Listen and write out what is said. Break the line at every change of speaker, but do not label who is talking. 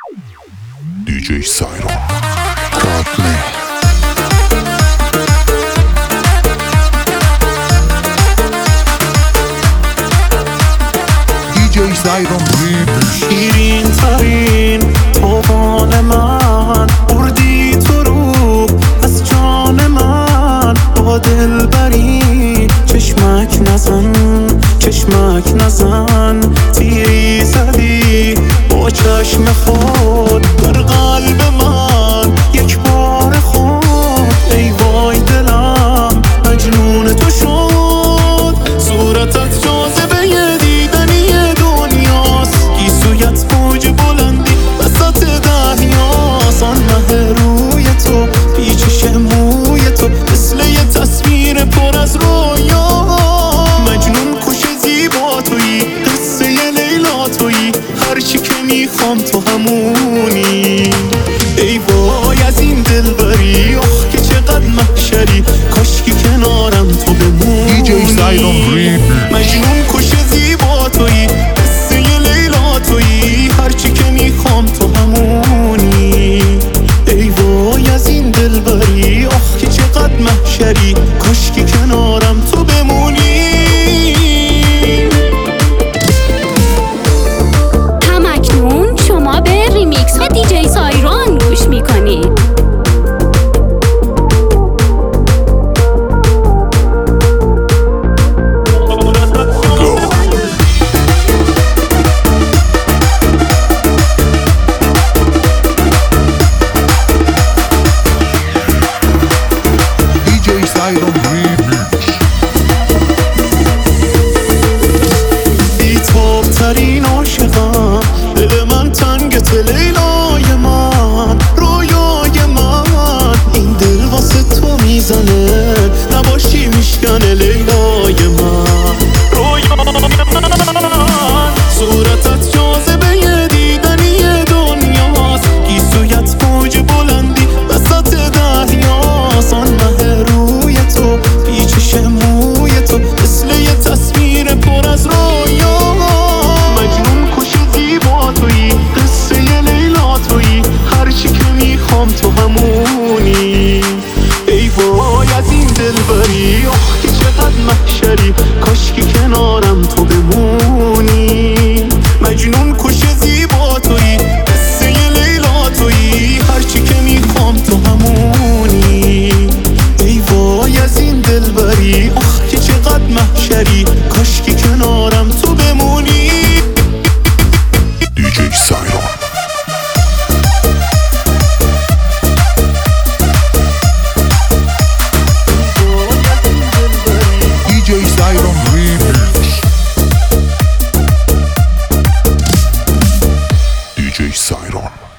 DJ Siron Got me. DJ Siron
شیرین ترین توفان من بردی تو رو از جان من با دل بری چشمک نزن تیری زدی با چشم خود در قلب من یک بار خود ای وای دلم مجنون تو شد صورتت جاذبه دیدنی دنیاست گیسویت موج بلندی وسط دریاست آن مه روی تو پیچش موی تو مثل یه تصویر پر از رویا مجنون کش زیبا تویی قصه لیلا تویی هرچی که میخوام تو همونی ای وای از این دلبری آخ که چقدر محشری کاشکی کنارم تو بمونی
DJ Siron
مجنون کش زیبا تویی قصه لیلا تویی هرچی که میخوام تو همونی ای وای از این دلبری آخ که چقدر محشری کاشکی کنارم تو بمونی
همکنون شما به ریمیکس ها دیجی سایران گوش میکنید.
DJ Siron Remix
بی‌تاب ترین عاشقم دل من تنگت لیلای من رویای من این دل واسه تو میزنه نباشی میشکنه لیلای من رویای من صورتت جاذبه دیدنی دنیاست گیسویت موج بلندی وسط دریاست آن مه روی تو پیچش موی تو مثل یه تصویر پر از رویا مجنون کش زیبا تویی قصه لیلا تویی هرچی که میخوام تو همونی ای وای از این دلبری آخ که چقدر محشری کاشکی کنارم تو بمونی مجنون کش زیبا تویی قصه لیلا تویی هرچی که میخوام تو همونی ای وای از این دلبری آخ که چقدر محشری کاشکی کنارم تو بمونی
DJ Siron DJ Siron Remix DJ Siron